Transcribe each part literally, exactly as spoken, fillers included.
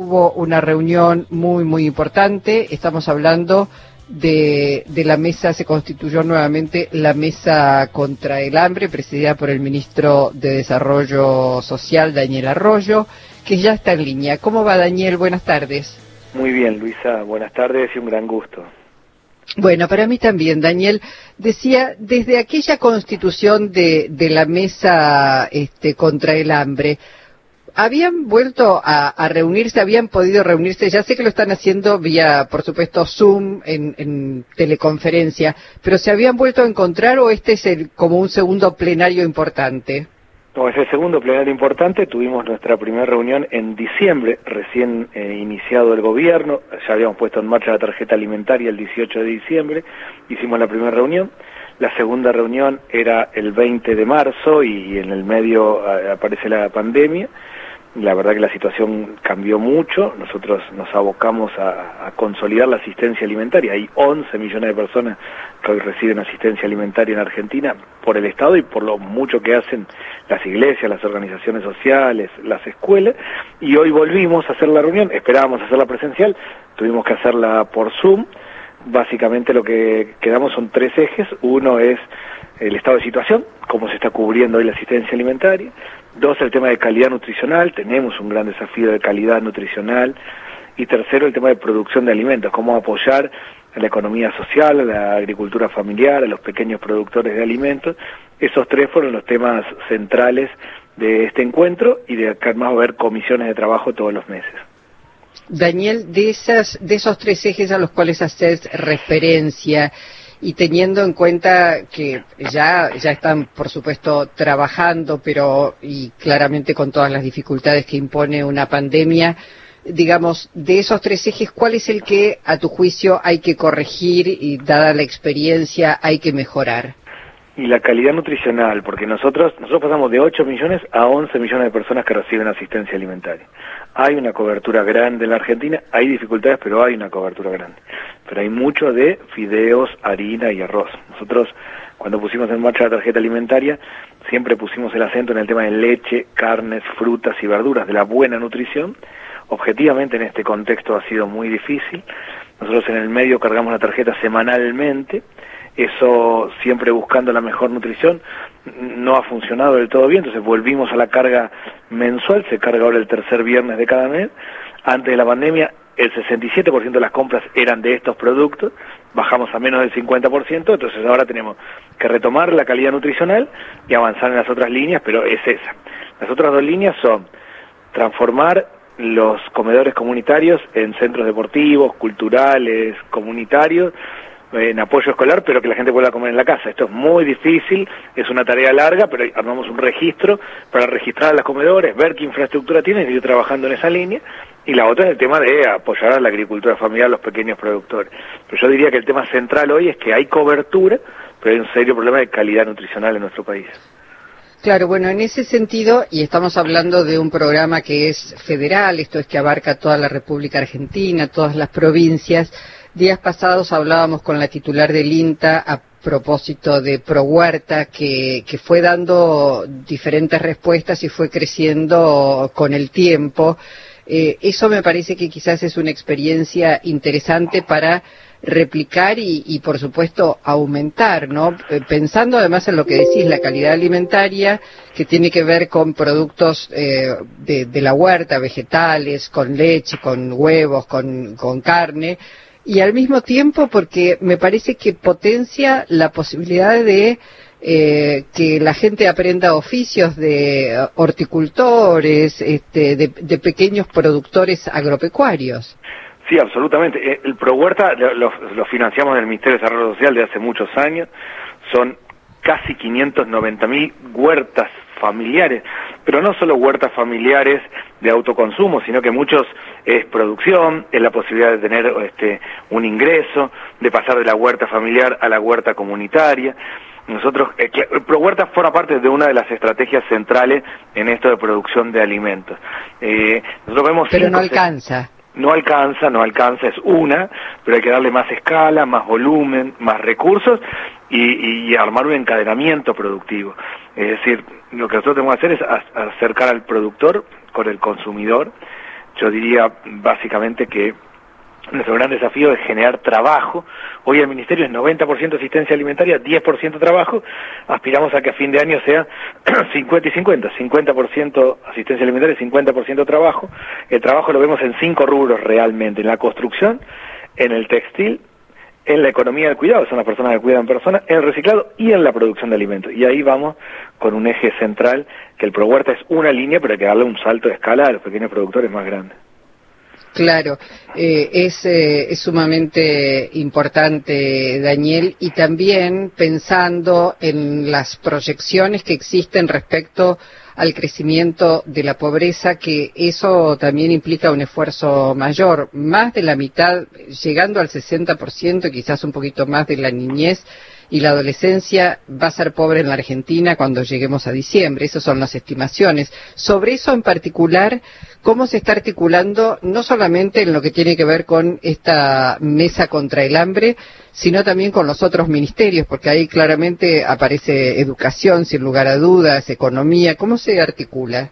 hubo una reunión muy, muy importante. Estamos hablando de, de la mesa, se constituyó nuevamente la mesa contra el hambre, presidida por el ministro de Desarrollo Social, Daniel Arroyo, que ya está en línea. ¿Cómo va, Daniel? Buenas tardes. Muy bien, Luisa. Buenas tardes y un gran gusto. Bueno, para mí también, Daniel. Decía, desde aquella constitución de, de la mesa este, contra el hambre, ¿habían vuelto a, a reunirse, habían podido reunirse? Ya sé que lo están haciendo vía, por supuesto, Zoom, en, en teleconferencia, pero ¿se habían vuelto a encontrar o este es el, como un segundo plenario importante? No, es el segundo plenario importante. Tuvimos nuestra primera reunión en diciembre, recién eh, iniciado el gobierno. Ya habíamos puesto en marcha la tarjeta alimentaria el dieciocho de diciembre. Hicimos la primera reunión. La segunda reunión era el veinte de marzo y en el medio a, aparece la pandemia. La verdad que la situación cambió mucho. Nosotros nos abocamos a, a consolidar la asistencia alimentaria. Hay once millones de personas que hoy reciben asistencia alimentaria en Argentina por el Estado y por lo mucho que hacen las iglesias, las organizaciones sociales, las escuelas. Y hoy volvimos a hacer la reunión. Esperábamos hacerla presencial, tuvimos que hacerla por Zoom. Básicamente lo que quedamos son tres ejes. Uno es el estado de situación, cómo se está cubriendo hoy la asistencia alimentaria. Dos, el tema de calidad nutricional, tenemos un gran desafío de calidad nutricional. Y tercero, el tema de producción de alimentos, cómo apoyar a la economía social, a la agricultura familiar, a los pequeños productores de alimentos. Esos tres fueron los temas centrales de este encuentro y de acá más va a haber comisiones de trabajo todos los meses. Daniel, de esas, de esos tres ejes a los cuales haces referencia, y teniendo en cuenta que ya, ya están, por supuesto, trabajando, pero y claramente con todas las dificultades que impone una pandemia, digamos, de esos tres ejes, ¿cuál es el que, a tu juicio, hay que corregir y, dada la experiencia, hay que mejorar? Y la calidad nutricional, porque nosotros nosotros pasamos de ocho millones a once millones de personas que reciben asistencia alimentaria. Hay una cobertura grande en la Argentina, hay dificultades, pero hay una cobertura grande. Pero hay mucho de fideos, harina y arroz. Nosotros, cuando pusimos en marcha la tarjeta alimentaria, siempre pusimos el acento en el tema de leche, carnes, frutas y verduras, de la buena nutrición. Objetivamente en este contexto ha sido muy difícil. Nosotros en el medio cargamos la tarjeta semanalmente. Eso siempre buscando la mejor nutrición, no ha funcionado del todo bien, entonces volvimos a la carga mensual, se carga ahora el tercer viernes de cada mes. Antes de la pandemia el sesenta y siete por ciento de las compras eran de estos productos, bajamos a menos del cincuenta por ciento, entonces ahora tenemos que retomar la calidad nutricional y avanzar en las otras líneas, pero es esa. Las otras dos líneas son transformar los comedores comunitarios en centros deportivos, culturales, comunitarios, en apoyo escolar, pero que la gente pueda comer en la casa. Esto es muy difícil, es una tarea larga, pero armamos un registro para registrar a los comedores, ver qué infraestructura tienen y ir trabajando en esa línea. Y la otra es el tema de apoyar a la agricultura familiar, a los pequeños productores. Pero yo diría que el tema central hoy es que hay cobertura, pero hay un serio problema de calidad nutricional en nuestro país. Claro, bueno, en ese sentido, y estamos hablando de un programa que es federal, esto es que abarca toda la República Argentina, todas las provincias. Días pasados hablábamos con la titular del INTA a propósito de ProHuerta, que, que fue dando diferentes respuestas y fue creciendo con el tiempo. Eh, eso me parece que quizás es una experiencia interesante para replicar y, y por supuesto aumentar, ¿no? Eh, pensando además en lo que decís, la calidad alimentaria, que tiene que ver con productos eh, de, de la huerta, vegetales, con leche, con huevos, con, con carne, y al mismo tiempo porque me parece que potencia la posibilidad de eh, que la gente aprenda oficios de horticultores, este, de, de pequeños productores agropecuarios. Sí, absolutamente. El ProHuerta lo, lo financiamos del Ministerio de Desarrollo Social de hace muchos años. Son casi quinientas noventa mil huertas familiares, pero no solo huertas familiares de autoconsumo, sino que muchos es producción, es la posibilidad de tener este un ingreso, de pasar de la huerta familiar a la huerta comunitaria. Nosotros, eh, ProHuerta forma parte de una de las estrategias centrales en esto de producción de alimentos. Eh, nosotros vemos pero no alcanza. No alcanza, no alcanza, es una, pero hay que darle más escala, más volumen, más recursos y, y armar un encadenamiento productivo. Es decir, lo que nosotros tenemos que hacer es acercar al productor con el consumidor, yo diría básicamente que nuestro gran desafío es generar trabajo. Hoy el Ministerio es noventa por ciento asistencia alimentaria, diez por ciento trabajo. Aspiramos a que a fin de año sea cincuenta y cincuenta, cincuenta por ciento asistencia alimentaria y cincuenta por ciento trabajo. El trabajo lo vemos en cinco rubros realmente: en la construcción, en el textil, en la economía del cuidado, son las personas que cuidan personas, en el reciclado y en la producción de alimentos. Y ahí vamos con un eje central, que el ProHuerta es una línea, pero hay que darle un salto de escala a los pequeños productores más grandes. Claro, eh, es, eh, es sumamente importante, Daniel, y también pensando en las proyecciones que existen respecto al crecimiento de la pobreza, que eso también implica un esfuerzo mayor, más de la mitad, llegando al sesenta por ciento, quizás un poquito más, de la niñez y la adolescencia va a ser pobre en la Argentina cuando lleguemos a diciembre. Esas son las estimaciones. Sobre eso en particular, ¿cómo se está articulando, no solamente en lo que tiene que ver con esta mesa contra el hambre, sino también con los otros ministerios? Porque ahí claramente aparece educación, sin lugar a dudas, economía. ¿Cómo se articula?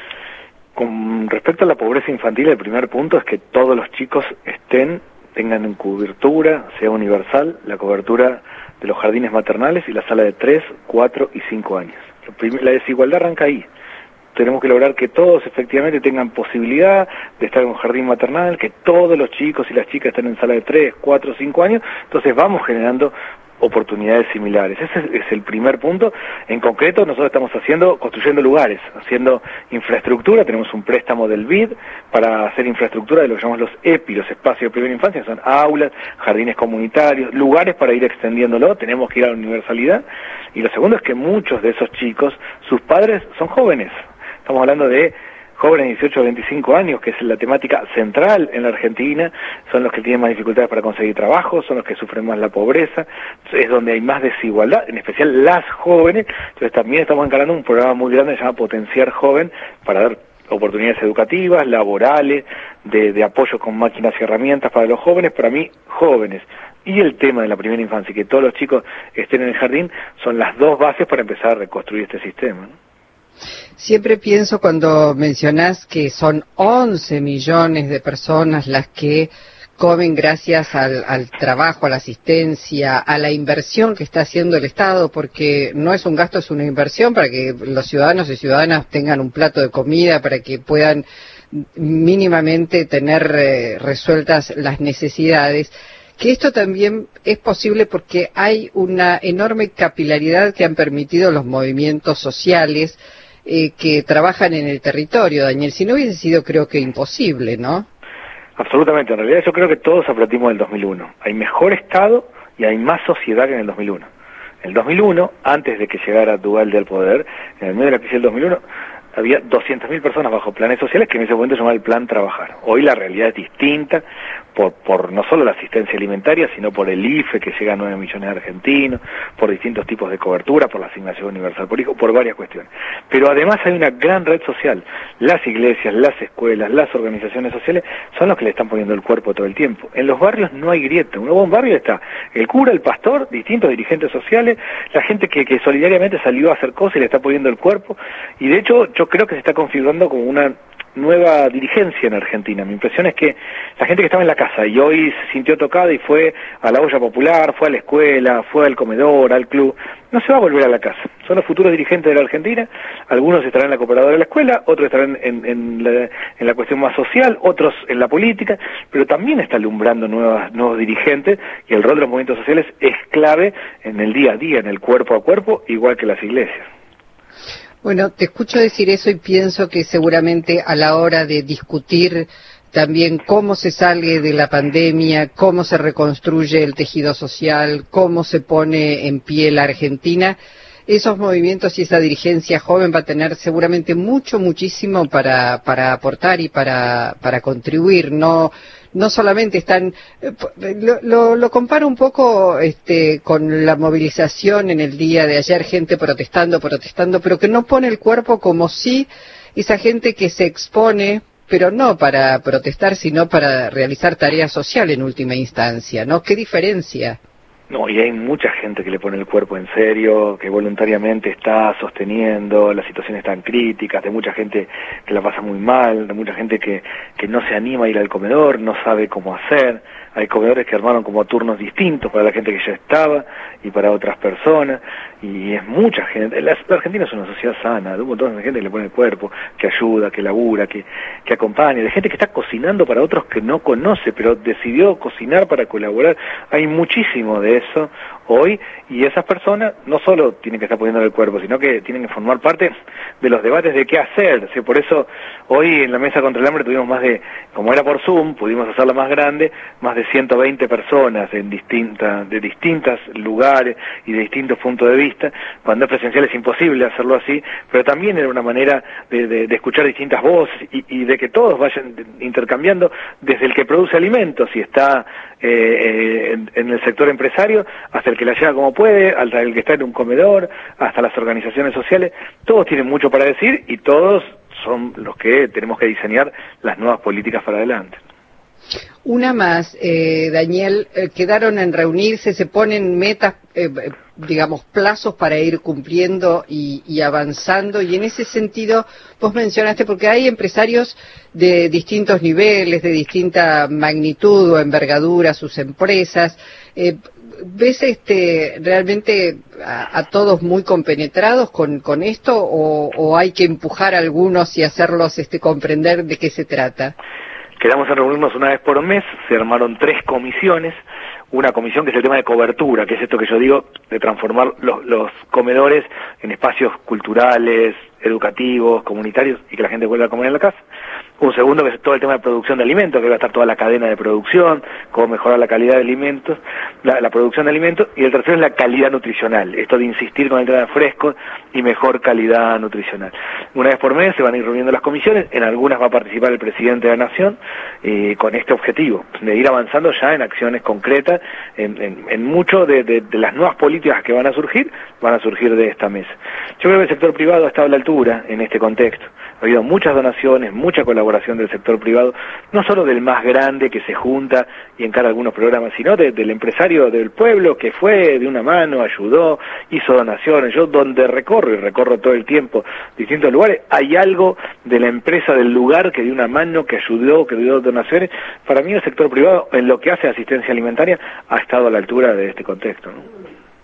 Con respecto a la pobreza infantil, el primer punto es que todos los chicos estén, tengan cobertura, sea universal, la cobertura de los jardines maternales y la sala de tres, cuatro y cinco años. La desigualdad arranca ahí. Tenemos que lograr que todos efectivamente tengan posibilidad de estar en un jardín maternal, que todos los chicos y las chicas estén en sala de tres, cuatro, cinco años. Entonces vamos generando oportunidades similares. Ese es el primer punto. En concreto, nosotros estamos haciendo, construyendo lugares, haciendo infraestructura. Tenemos un préstamo del B I D para hacer infraestructura de lo que llamamos los E P I, los espacios de primera infancia, son aulas, jardines comunitarios, lugares para ir extendiéndolo. Tenemos que ir a la universalidad. Y lo segundo es que muchos de esos chicos, sus padres son jóvenes. Estamos hablando de jóvenes de dieciocho a veinticinco años, que es la temática central en la Argentina, son los que tienen más dificultades para conseguir trabajo, son los que sufren más la pobreza, es donde hay más desigualdad, en especial las jóvenes. Entonces también estamos encarando un programa muy grande que se llama Potenciar Joven, para dar oportunidades educativas, laborales, de, de apoyo con máquinas y herramientas para los jóvenes. Para mí, jóvenes y el tema de la primera infancia, y que todos los chicos estén en el jardín, son las dos bases para empezar a reconstruir este sistema, ¿no? Siempre pienso cuando mencionás que son once millones de personas las que comen gracias al, al trabajo, a la asistencia, a la inversión que está haciendo el Estado, porque no es un gasto, es una inversión para que los ciudadanos y ciudadanas tengan un plato de comida, para que puedan mínimamente tener eh, resueltas las necesidades. Que esto también es posible porque hay una enorme capilaridad que han permitido los movimientos sociales eh, que trabajan en el territorio, Daniel. Si no hubiese sido, creo que imposible, ¿no? Absolutamente. En realidad yo creo que todos aprendimos del dos mil uno. Hay mejor Estado y hay más sociedad que en el dos mil uno. En el dos mil uno, antes de que llegara Duhalde al poder, en el medio de la crisis del dos mil uno, había doscientas mil personas bajo planes sociales, que en ese momento se llamaba el Plan Trabajar. Hoy la realidad es distinta, por, por no solo la asistencia alimentaria, sino por el I F E, que llega a nueve millones de argentinos, por distintos tipos de cobertura, por la asignación universal por hijo, por varias cuestiones. Pero además hay una gran red social. Las iglesias, las escuelas, las organizaciones sociales son los que le están poniendo el cuerpo todo el tiempo. En los barrios no hay grieta. En un buen barrio está el cura, el pastor, distintos dirigentes sociales, la gente que, que solidariamente salió a hacer cosas y le está poniendo el cuerpo. Y de hecho yo creo que se está configurando como una nueva dirigencia en Argentina. Mi impresión es que la gente que estaba en la casa y hoy se sintió tocada y fue a la olla popular, fue a la escuela, fue al comedor, al club, no se va a volver a la casa. Son los futuros dirigentes de la Argentina. Algunos estarán en la cooperadora de la escuela, otros estarán en, en, la, en la cuestión más social, otros en la política, pero también está alumbrando nuevas, nuevos dirigentes, y el rol de los movimientos sociales es clave en el día a día, en el cuerpo a cuerpo, igual que las iglesias. Bueno, te escucho decir eso y pienso que seguramente a la hora de discutir también cómo se sale de la pandemia, cómo se reconstruye el tejido social, cómo se pone en pie la Argentina, esos movimientos y esa dirigencia joven va a tener seguramente mucho, muchísimo para, para aportar y para, para contribuir. No, no solamente están, lo, lo, lo comparo un poco este, con la movilización en el día de ayer, gente protestando, protestando, pero que no pone el cuerpo como si esa gente que se expone, pero no para protestar, sino para realizar tareas sociales en última instancia, ¿no? ¿Qué diferencia? No, y hay mucha gente que le pone el cuerpo en serio, que voluntariamente está sosteniendo las situaciones tan críticas, de mucha gente que la pasa muy mal, de mucha gente que, que no se anima a ir al comedor, no sabe cómo hacer. Hay comedores que armaron como turnos distintos para la gente que ya estaba y para otras personas, y es mucha gente. La, la Argentina es una sociedad sana, de un montón de gente que le pone el cuerpo, que ayuda, que labura, que, que acompaña, de gente que está cocinando para otros que no conoce, pero decidió cocinar para colaborar. Hay muchísimo de eso hoy, y esas personas no solo tienen que estar poniendo el cuerpo, sino que tienen que formar parte de los debates de qué hacer. ¿Sí? Por eso hoy en la Mesa contra el Hambre tuvimos más de, como era por Zoom, pudimos hacerla más grande, más de ciento veinte personas en distintas, de distintos lugares y de distintos puntos de vista. Cuando es presencial es imposible hacerlo así, pero también era una manera de, de, de escuchar distintas voces y, y de que todos vayan intercambiando, desde el que produce alimentos y está eh, en, en el sector empresario, hasta el que la lleva como puede, hasta el que está en un comedor, hasta las organizaciones sociales. Todos tienen mucho para decir y todos son los que tenemos que diseñar las nuevas políticas para adelante. Una más, eh, Daniel, eh, quedaron en reunirse, se ponen metas, eh, digamos, plazos para ir cumpliendo y, y avanzando, y en ese sentido vos mencionaste, porque hay empresarios de distintos niveles, de distinta magnitud o envergadura, sus empresas, eh, ¿ves este realmente a, a todos muy compenetrados con, con esto, o, o hay que empujar a algunos y hacerlos este, comprender de qué se trata? Quedamos en reunirnos una vez por mes, se armaron tres comisiones, una comisión que es el tema de cobertura, que es esto que yo digo, de transformar los, los comedores en espacios culturales, educativos, comunitarios, y que la gente vuelva a comer en la casa. Un segundo, que es todo el tema de producción de alimentos, que va a estar toda la cadena de producción, cómo mejorar la calidad de alimentos, la, la producción de alimentos, y el tercero es la calidad nutricional, esto de insistir con el tema de fresco y mejor calidad nutricional. Una vez por mes se van a ir reuniendo las comisiones, en algunas va a participar el presidente de la Nación, eh, con este objetivo, de ir avanzando ya en acciones concretas, en, en, en mucho de, de, de las nuevas políticas que van a surgir, van a surgir de esta mesa. Yo creo que el sector privado ha estado a la altura en este contexto. Ha habido muchas donaciones, mucha colaboración del sector privado, no solo del más grande que se junta y encara algunos programas, sino de, del empresario del pueblo que fue de una mano, ayudó, hizo donaciones. Yo donde recorro, y recorro todo el tiempo distintos lugares, hay algo de la empresa del lugar que dio una mano, que ayudó, que dio donaciones. Para mí el sector privado, en lo que hace asistencia alimentaria, ha estado a la altura de este contexto, ¿no?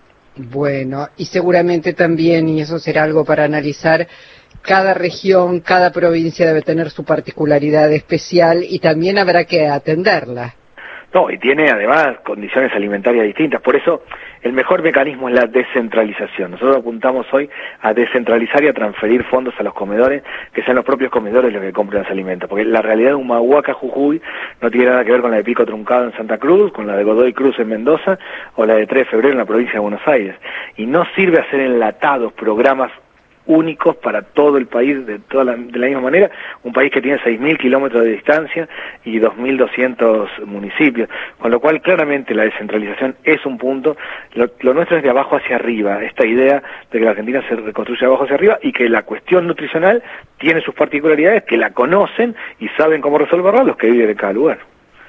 Bueno, y seguramente también, y eso será algo para analizar, cada región, cada provincia debe tener su particularidad especial y también habrá que atenderla. No, y tiene además condiciones alimentarias distintas, por eso el mejor mecanismo es la descentralización. Nosotros apuntamos hoy a descentralizar y a transferir fondos a los comedores, que sean los propios comedores los que compren los alimentos, porque la realidad de Humahuaca, Jujuy, no tiene nada que ver con la de Pico Truncado en Santa Cruz, con la de Godoy Cruz en Mendoza, o la de tres de febrero en la provincia de Buenos Aires. Y no sirve hacer enlatados programas únicos para todo el país de toda la, de la misma manera, un país que tiene seis mil kilómetros de distancia y dos mil doscientos municipios, con lo cual claramente la descentralización es un punto. Lo, lo nuestro es de abajo hacia arriba, esta idea de que la Argentina se reconstruye de abajo hacia arriba y que la cuestión nutricional tiene sus particularidades, que la conocen y saben cómo resolverla los que viven en cada lugar.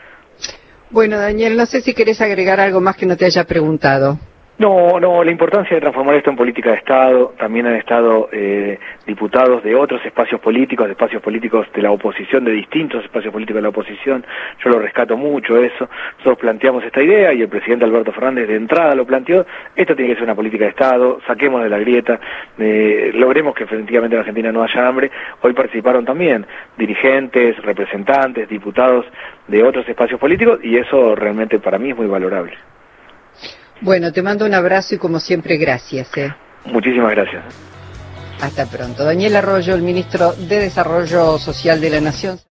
Bueno, Daniel, no sé si querés agregar algo más que no te haya preguntado. No, no, la importancia de transformar esto en política de Estado. También han estado eh, diputados de otros espacios políticos, de espacios políticos de la oposición, de distintos espacios políticos de la oposición. Yo lo rescato mucho eso. Nosotros planteamos esta idea y el presidente Alberto Fernández de entrada lo planteó. Esto tiene que ser una política de Estado, saquemos de la grieta, eh, logremos que efectivamente en Argentina no haya hambre. Hoy participaron también dirigentes, representantes, diputados de otros espacios políticos y eso realmente para mí es muy valorable. Bueno, te mando un abrazo y como siempre, gracias. ¿eh? Muchísimas gracias. Hasta pronto. Daniel Arroyo, el ministro de Desarrollo Social de la Nación.